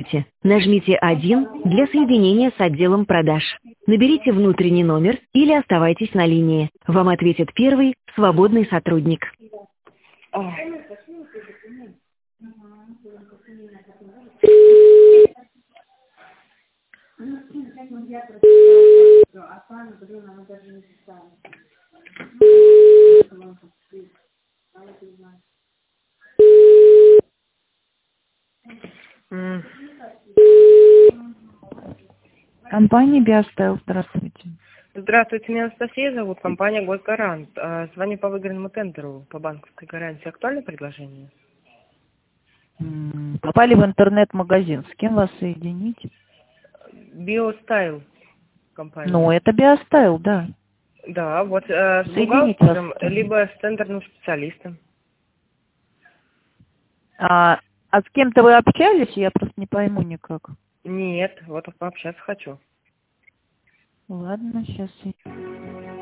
абоненте. Нажмите 1 для соединения с отделом продаж. Наберите внутренний номер или оставайтесь на линии. Вам ответит первый свободный сотрудник. Компания Биостайл, здравствуйте. Здравствуйте, меня Анастасия зовут, компания Госгарант. Звоню по выигранному тендеру по банковской гарантии. Актуальное предложение? Попали в интернет-магазин. С кем вас соединить? Биостайл компания. Ну, это Биостайл, да. Да, вот с Соединить бухгалтером, вас. либо с тендерным специалистом. А с кем-то вы общались? Я просто не пойму никак. Нет, вот пообщаться хочу. Ладно, сейчас.